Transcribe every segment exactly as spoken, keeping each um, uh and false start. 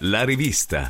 La rivista.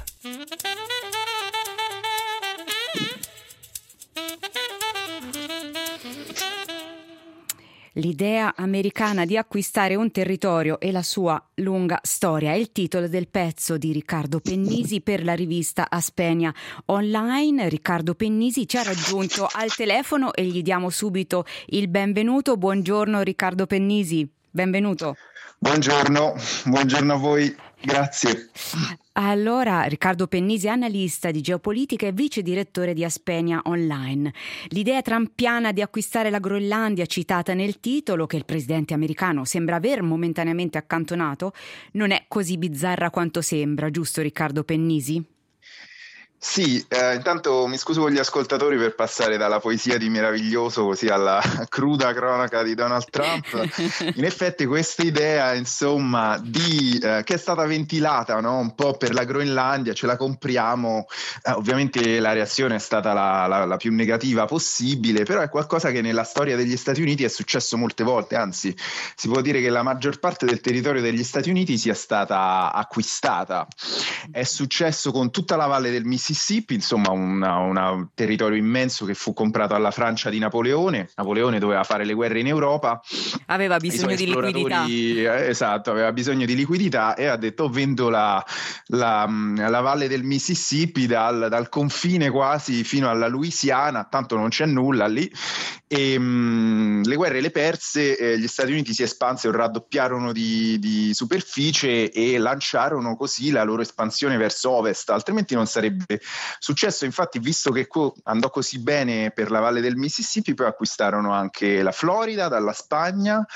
L'idea americana di acquistare un territorio e la sua lunga storia è il titolo del pezzo di Riccardo Pennisi per la rivista Aspenia Online. Riccardo Pennisi ci ha raggiunto al telefono e gli diamo subito il benvenuto. Buongiorno Riccardo Pennisi, benvenuto. Buongiorno, buongiorno a voi, grazie. Allora, Riccardo Pennisi, analista di geopolitica e vice direttore di Aspenia Online. L'idea trampiana di acquistare la Groenlandia, citata nel titolo, che il presidente americano sembra aver momentaneamente accantonato, non è così bizzarra quanto sembra, giusto Riccardo Pennisi? Sì, eh, intanto mi scuso con gli ascoltatori per passare dalla poesia di Meraviglioso così alla cruda cronaca di Donald Trump. In effetti questa idea, insomma, di, eh, che è stata ventilata, no? Un po' per la Groenlandia, ce la compriamo, eh, ovviamente la reazione è stata la, la, la più negativa possibile, però è qualcosa che nella storia degli Stati Uniti è successo molte volte, anzi si può dire che la maggior parte del territorio degli Stati Uniti sia stata acquistata. È successo con tutta la valle del Mississippi, insomma un territorio immenso che fu comprato alla Francia di Napoleone. Napoleone doveva fare le guerre in Europa, aveva bisogno di liquidità. Eh, esatto, aveva bisogno di liquidità e ha detto: vendo la, la, la valle del Mississippi dal, dal confine quasi fino alla Louisiana, tanto non c'è nulla lì. E mh, le guerre le perse, eh, gli Stati Uniti si espansero, raddoppiarono di, di superficie e lanciarono così la loro espansione verso ovest, altrimenti non sarebbe successo. Infatti, visto che co- andò così bene per la valle del Mississippi, poi acquistarono anche la Florida dalla Spagna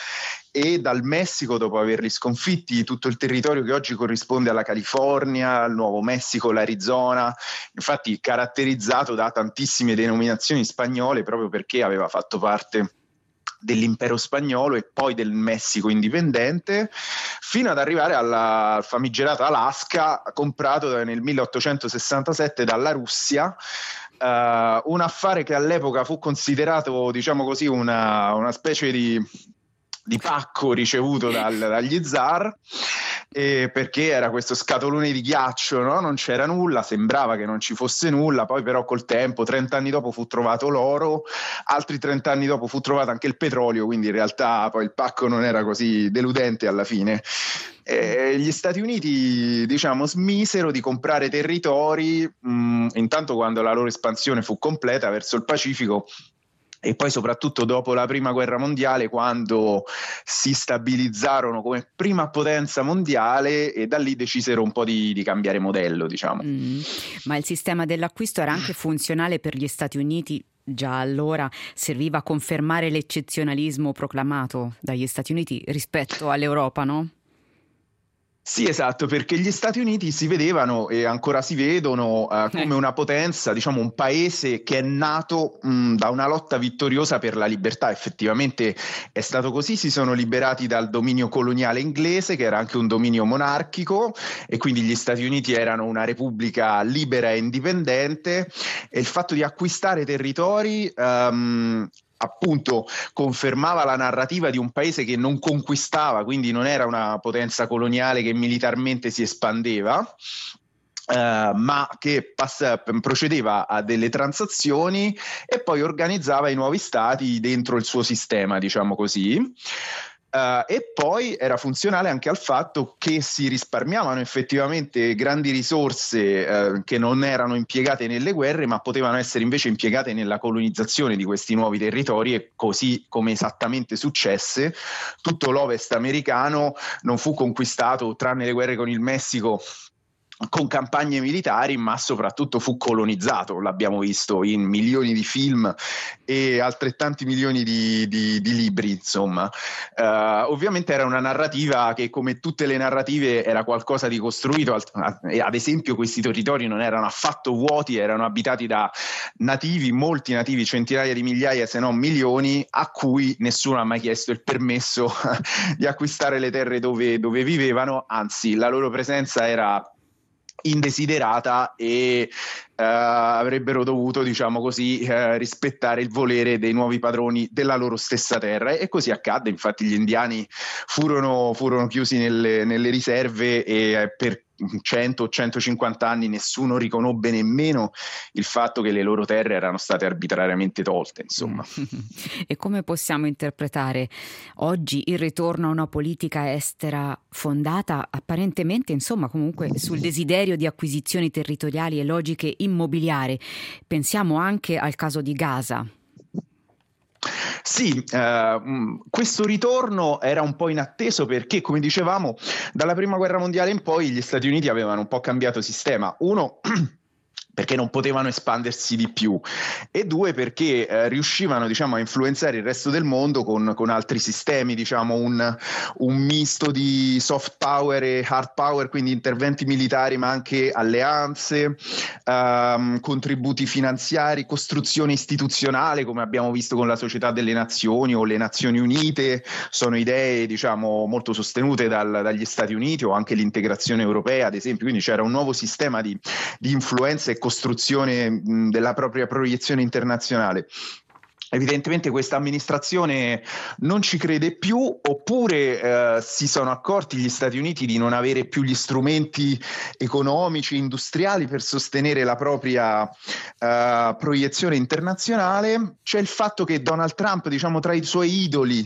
e dal Messico, dopo averli sconfitti, tutto il territorio che oggi corrisponde alla California, al Nuovo Messico, l'Arizona, infatti caratterizzato da tantissime denominazioni spagnole proprio perché aveva fatto parte dell'impero spagnolo e poi del Messico indipendente, fino ad arrivare alla, al famigerato Alaska, comprato nel milleottocentosessantasette dalla Russia. Uh, un affare che all'epoca fu considerato, diciamo così, una, una specie di di pacco ricevuto dal, dagli zar, eh, perché era questo scatolone di ghiaccio, no? Non c'era nulla, sembrava che non ci fosse nulla, poi però col tempo, trenta anni dopo fu trovato l'oro, altri trenta anni dopo fu trovato anche il petrolio, quindi in realtà poi il pacco non era così deludente alla fine. Eh, gli Stati Uniti, diciamo, smisero di comprare territori, mh, intanto quando la loro espansione fu completa verso il Pacifico, e poi soprattutto dopo la prima guerra mondiale, quando si stabilizzarono come prima potenza mondiale, e da lì decisero un po' di, di cambiare modello, diciamo. Mm, ma il sistema dell'acquisto era anche funzionale per gli Stati Uniti. Già allora serviva a confermare l'eccezionalismo proclamato dagli Stati Uniti rispetto all'Europa, no? Sì, esatto, perché gli Stati Uniti si vedevano e ancora si vedono uh, come una potenza, diciamo un paese che è nato mh, da una lotta vittoriosa per la libertà. Effettivamente è stato così, si sono liberati dal dominio coloniale inglese, che era anche un dominio monarchico, e quindi gli Stati Uniti erano una repubblica libera e indipendente, e il fatto di acquistare territori um, appunto confermava la narrativa di un paese che non conquistava, quindi non era una potenza coloniale che militarmente si espandeva, Uh, ma che pass- procedeva a delle transazioni e poi organizzava i nuovi stati dentro il suo sistema, diciamo così. Uh, e poi era funzionale anche al fatto che si risparmiavano effettivamente grandi risorse uh, che non erano impiegate nelle guerre, ma potevano essere invece impiegate nella colonizzazione di questi nuovi territori, e così come esattamente successe, tutto l'ovest americano non fu conquistato, tranne le guerre con il Messico, con campagne militari, ma soprattutto fu colonizzato. L'abbiamo visto in milioni di film e altrettanti milioni di, di, di libri, insomma. Uh, ovviamente era una narrativa che, come tutte le narrative, era qualcosa di costruito. Ad esempio, questi territori non erano affatto vuoti, erano abitati da nativi, molti nativi, centinaia di migliaia se non milioni, a cui nessuno ha mai chiesto il permesso di acquistare le terre dove, dove vivevano, anzi la loro presenza era indesiderata e eh, avrebbero dovuto, diciamo così, eh, rispettare il volere dei nuovi padroni della loro stessa terra, e così accadde. Infatti gli indiani furono, furono chiusi nelle, nelle riserve e eh, per cento o centocinquanta anni nessuno riconobbe nemmeno il fatto che le loro terre erano state arbitrariamente tolte, insomma. E come possiamo interpretare oggi il ritorno a una politica estera fondata apparentemente, insomma, comunque sul desiderio di acquisizioni territoriali e logiche immobiliari? Pensiamo anche al caso di Gaza. Sì, eh, questo ritorno era un po' inatteso perché, come dicevamo, dalla Prima Guerra Mondiale in poi gli Stati Uniti avevano un po' cambiato sistema. Uno, perché non potevano espandersi di più, e due, perché eh, riuscivano, diciamo, a influenzare il resto del mondo con, con altri sistemi, diciamo un, un misto di soft power e hard power, quindi interventi militari ma anche alleanze, ehm, contributi finanziari, costruzione istituzionale, come abbiamo visto con la Società delle Nazioni o le Nazioni Unite. Sono idee, diciamo, molto sostenute dal, dagli Stati Uniti, o anche l'integrazione europea, ad esempio. Quindi c'era un nuovo sistema di, di influenza e costruzione mh, della propria proiezione internazionale. Evidentemente questa amministrazione non ci crede più, oppure eh, si sono accorti gli Stati Uniti di non avere più gli strumenti economici, industriali per sostenere la propria eh, proiezione internazionale. C'è il fatto che Donald Trump, diciamo, tra i suoi idoli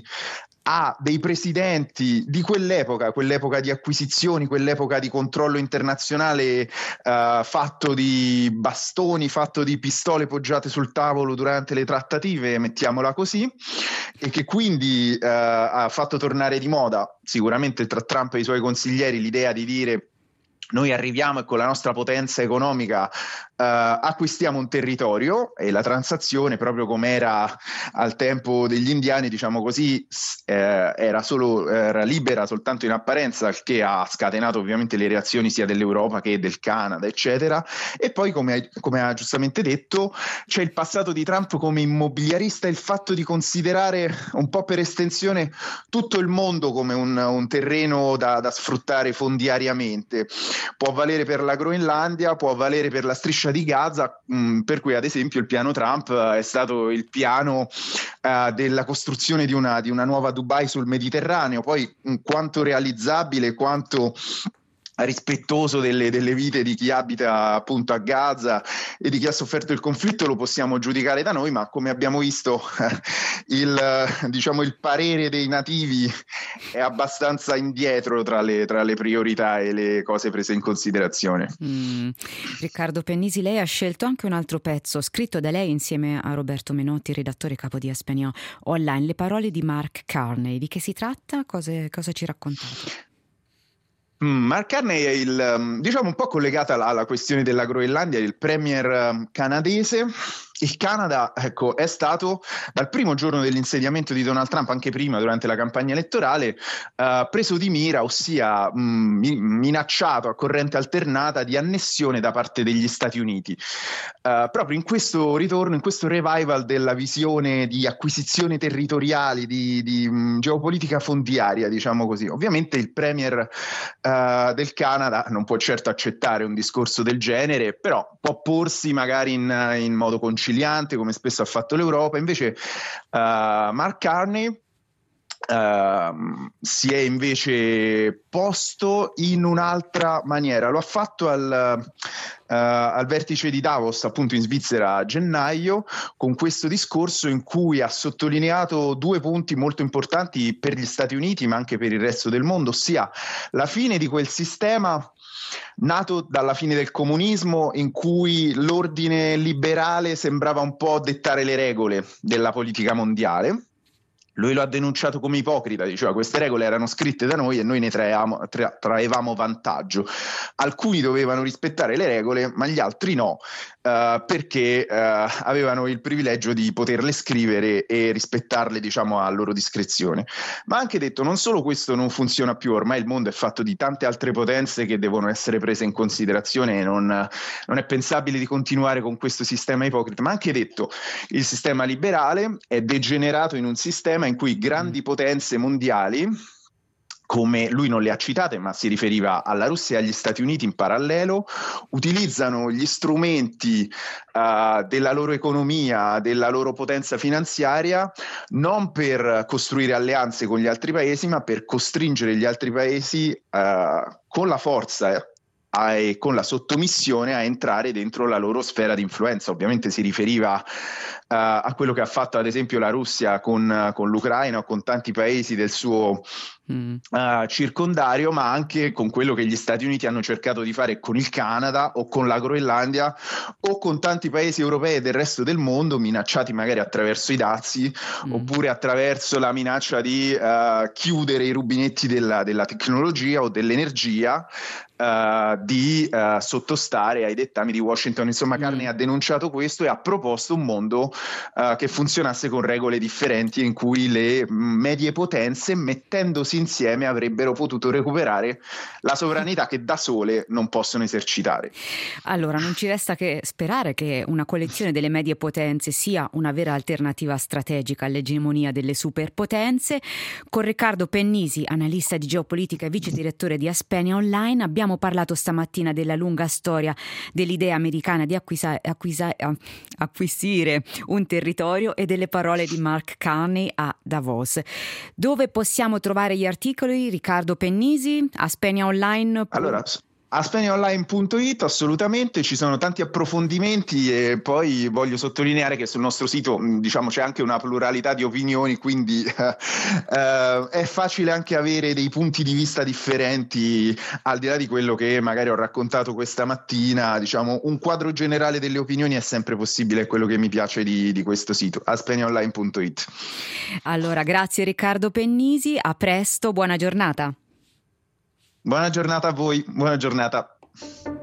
ha dei presidenti di quell'epoca, quell'epoca di acquisizioni, quell'epoca di controllo internazionale uh, fatto di bastoni, fatto di pistole poggiate sul tavolo durante le trattative, mettiamola così, e che quindi uh, ha fatto tornare di moda, sicuramente tra Trump e i suoi consiglieri, l'idea di dire: noi arriviamo e con la nostra potenza economica uh, acquistiamo un territorio, e la transazione, proprio come era al tempo degli indiani, diciamo così, eh, era solo era libera soltanto in apparenza, il che ha scatenato ovviamente le reazioni sia dell'Europa che del Canada, eccetera. E poi, come, come ha giustamente detto, c'è il passato di Trump come immobiliarista, il fatto di considerare un po' per estensione tutto il mondo come un, un terreno da, da sfruttare fondiariamente. Può valere per la Groenlandia, può valere per la striscia di Gaza, mh, per cui ad esempio il piano Trump è stato il piano uh, della costruzione di una, di una nuova Dubai sul Mediterraneo. Poi mh, quanto realizzabile, quanto rispettoso delle, delle vite di chi abita appunto a Gaza e di chi ha sofferto il conflitto, lo possiamo giudicare da noi, ma come abbiamo visto il, diciamo, il parere dei nativi è abbastanza indietro tra le, tra le priorità e le cose prese in considerazione. Mm. Riccardo Pennisi, lei ha scelto anche un altro pezzo scritto da lei insieme a Roberto Menotti, redattore capo di Aspenia Online, le parole di Mark Carney. Di che si tratta? Cosa, cosa ci raccontate? Mark Carney è il, diciamo, un po' collegata alla, alla questione della Groenlandia, il premier canadese. Il Canada, ecco, è stato dal primo giorno dell'insediamento di Donald Trump, anche prima, durante la campagna elettorale, uh, preso di mira, ossia mh, minacciato a corrente alternata di annessione da parte degli Stati Uniti. Uh, proprio in questo ritorno, in questo revival della visione di acquisizioni territoriali, di, di mh, geopolitica fondiaria, diciamo così. Ovviamente il premier uh, del Canada non può certo accettare un discorso del genere, però può porsi magari in, in modo conciliante, come spesso ha fatto l'Europa. Invece uh, Mark Carney uh, si è invece posto in un'altra maniera. Lo ha fatto al, uh, al vertice di Davos, appunto in Svizzera, a gennaio, con questo discorso in cui ha sottolineato due punti molto importanti per gli Stati Uniti ma anche per il resto del mondo, ossia la fine di quel sistema nato dalla fine del comunismo, in cui l'ordine liberale sembrava un po' dettare le regole della politica mondiale. Lui lo ha denunciato come ipocrita, diceva: queste regole erano scritte da noi e noi ne traevamo, tra, traevamo vantaggio. Alcuni dovevano rispettare le regole, ma gli altri no, uh, perché uh, avevano il privilegio di poterle scrivere e rispettarle, diciamo, a loro discrezione. Ma ha anche detto: non solo questo non funziona più, ormai il mondo è fatto di tante altre potenze che devono essere prese in considerazione e non, non è pensabile di continuare con questo sistema ipocrita. Ma ha anche detto: il sistema liberale è degenerato in un sistema in cui grandi potenze mondiali come lui non le ha citate, ma si riferiva alla Russia e agli Stati Uniti in parallelo, utilizzano gli strumenti uh, della loro economia, della loro potenza finanziaria, non per costruire alleanze con gli altri paesi, ma per costringere gli altri paesi uh, con la forza e con la sottomissione a entrare dentro la loro sfera di influenza. Ovviamente si riferiva uh, a quello che ha fatto ad esempio la Russia con, uh, con l'Ucraina o con tanti paesi del suo mm. uh, circondario, ma anche con quello che gli Stati Uniti hanno cercato di fare con il Canada o con la Groenlandia o con tanti paesi europei e del resto del mondo, minacciati magari attraverso i dazi mm. oppure attraverso la minaccia di uh, chiudere i rubinetti della, della tecnologia o dell'energia, Uh, di uh, sottostare ai dettami di Washington. Insomma, Carney mm. ha denunciato questo e ha proposto un mondo uh, che funzionasse con regole differenti, in cui le medie potenze, mettendosi insieme, avrebbero potuto recuperare la sovranità che da sole non possono esercitare. Allora, non ci resta che sperare che una coalizione delle medie potenze sia una vera alternativa strategica all'egemonia delle superpotenze. Con Riccardo Pennisi, analista di geopolitica e vice direttore di Aspenia Online, abbiamo parlato stamattina della lunga storia dell'idea americana di acquisa, acquisa, acquisire un territorio e delle parole di Mark Carney a Davos. Dove possiamo trovare gli articoli, Riccardo Pennisi? Aspenia Online. Allora, Aspenia Online punto it, assolutamente, ci sono tanti approfondimenti e poi voglio sottolineare che sul nostro sito, diciamo, c'è anche una pluralità di opinioni, quindi eh, è facile anche avere dei punti di vista differenti, al di là di quello che magari ho raccontato questa mattina. Diciamo, un quadro generale delle opinioni è sempre possibile, è quello che mi piace di, di questo sito, Aspenia Online punto it. Allora, grazie Riccardo Pennisi, a presto, buona giornata. Buona giornata a voi, buona giornata.